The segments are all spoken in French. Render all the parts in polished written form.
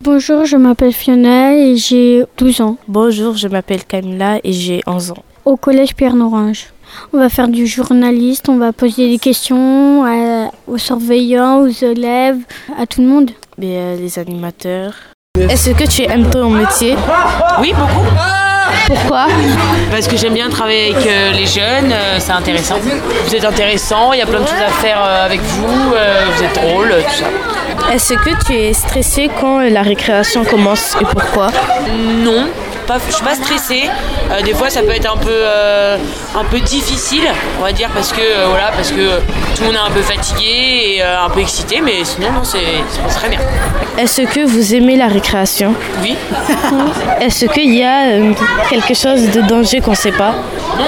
Bonjour, je m'appelle Fiona et j'ai 12 ans. Bonjour, je m'appelle Camilla et j'ai 11 ans. Au collège Pierre-Norange. On va faire du journaliste, on va poser des questions aux surveillants, aux élèves, à tout le monde. Les animateurs. Est-ce que tu aimes ton métier? Oui, beaucoup. Pourquoi? Parce que j'aime bien travailler avec les jeunes, c'est intéressant. Vous êtes intéressant, il y a plein de choses à faire avec vous, vous êtes drôle, tout ça. Est-ce que tu es stressé quand la récréation commence et pourquoi? Non. Je suis pas stressée. Des fois ça peut être un peu difficile, on va dire, parce que tout le monde est un peu fatigué et un peu excité, mais sinon non, c'est très bien. Est-ce que vous aimez la récréation? Oui. Est-ce qu'il y a quelque chose de danger qu'on ne sait pas? Non.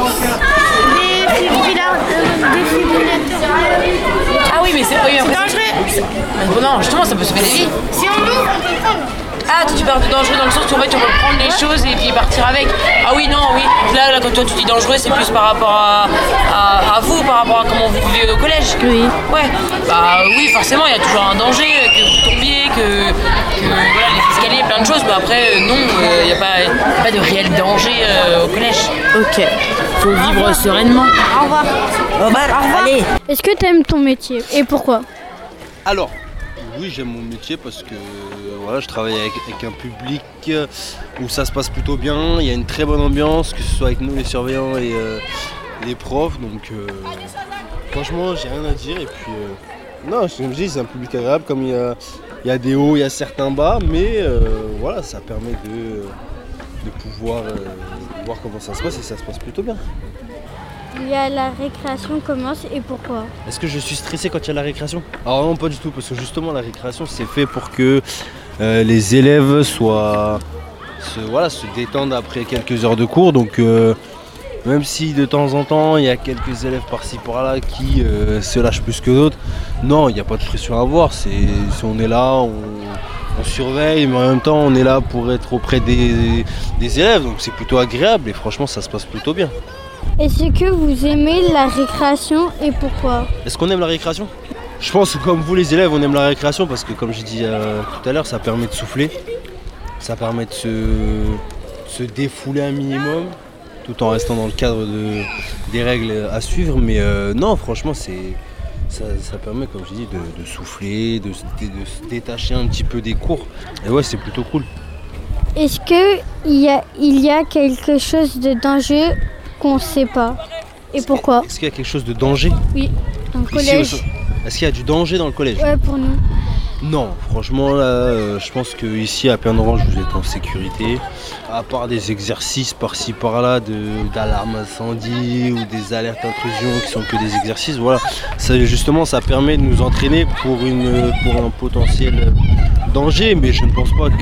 Ah oui, mais c'est dangereux. Non, justement, ça peut sauver des vies. Si on ouvre, on peut prendre. Ah, tu parles de dangereux dans le sens où en fait, on peut prendre les choses et puis partir avec. Ah oui, non, oui. Là, quand toi tu dis dangereux, c'est plus par rapport à vous, par rapport à comment vous vivez au collège. Oui. Ouais. Bah oui, forcément, il y a toujours un danger, que vous tombiez, que voilà, les escaliers, plein de choses. Mais après, non, il n'y a pas de réel danger au collège. Ok. Faut vivre sereinement. Au revoir. Au revoir. Allez. Est-ce que tu aimes ton métier et pourquoi? Alors, oui, j'aime mon métier parce que voilà, je travaille avec un public où ça se passe plutôt bien. Il y a une très bonne ambiance, que ce soit avec nous les surveillants et les profs. Donc franchement, j'ai rien à dire. Et puis non, comme je dis, c'est un public agréable. Comme il y a des hauts, il y a certains bas, mais voilà, ça permet de pouvoir voir comment ça se passe et ça se passe plutôt bien. Il y a la récréation commence et pourquoi? Est-ce que je suis stressé quand il y a la récréation? Alors non, pas du tout, parce que justement la récréation c'est fait pour que les élèves se détendent après quelques heures de cours. Donc même si de temps en temps il y a quelques élèves par-ci par-là qui se lâchent plus que d'autres, non, il n'y a pas de pression à avoir. Si on est là, on surveille, mais en même temps on est là pour être auprès des élèves, donc c'est plutôt agréable et franchement ça se passe plutôt bien. Est-ce que vous aimez la récréation et pourquoi? Est-ce qu'on aime la récréation? Je pense que comme vous les élèves, on aime la récréation parce que comme j'ai dit tout à l'heure, ça permet de souffler, ça permet de se défouler un minimum tout en restant dans le cadre des règles à suivre. Mais non, franchement, ça permet, comme je dis, de souffler, de se détacher un petit peu des cours. Et ouais, c'est plutôt cool. Est-ce qu'il y a quelque chose de dangereux qu'on ne sait pas? Et pourquoi? Est-ce qu'il y a quelque chose de danger? Oui, dans le collège. Est-ce qu'il y a du danger dans le collège? Ouais, pour nous. Non, franchement là, je pense qu'ici à Pierre-Norange vous êtes en sécurité. À part des exercices par-ci par-là d'alarme incendie ou des alertes intrusion qui sont que des exercices, voilà. Ça permet de nous entraîner pour un potentiel danger, mais je ne pense pas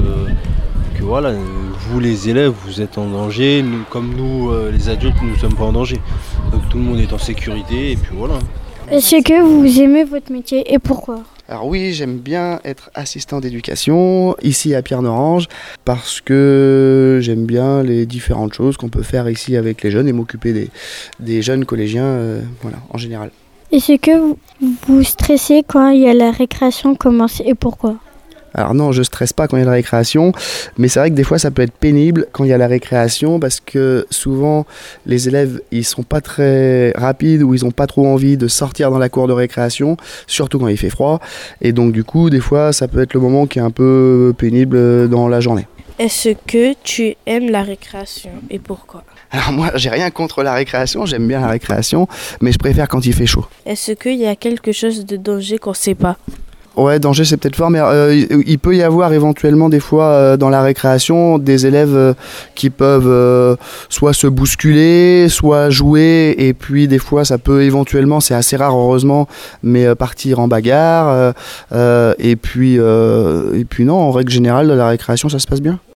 que voilà, vous les élèves vous êtes en danger, comme nous les adultes nous ne sommes pas en danger. Donc tout le monde est en sécurité et puis voilà. Est-ce que vous aimez votre métier et pourquoi? Alors oui, j'aime bien être assistant d'éducation ici à Pierre-Norange parce que j'aime bien les différentes choses qu'on peut faire ici avec les jeunes et m'occuper des jeunes collégiens voilà, en général. Est-ce que vous stressez quand il y a la récréation commence et pourquoi? Alors non, je stresse pas quand il y a la récréation, mais c'est vrai que des fois ça peut être pénible quand il y a la récréation parce que souvent les élèves ils sont pas très rapides ou ils ont pas trop envie de sortir dans la cour de récréation, surtout quand il fait froid, et donc du coup des fois ça peut être le moment qui est un peu pénible dans la journée. Est-ce que tu aimes la récréation et pourquoi? Alors moi j'ai rien contre la récréation, j'aime bien la récréation, mais je préfère quand il fait chaud. Est-ce qu'il y a quelque chose de danger qu'on ne sait pas? Ouais, danger c'est peut-être fort, mais il peut y avoir éventuellement des fois dans la récréation des élèves qui peuvent soit se bousculer, soit jouer, et puis des fois ça peut éventuellement, c'est assez rare heureusement, mais partir en bagarre, et puis non, en règle générale la récréation ça se passe bien.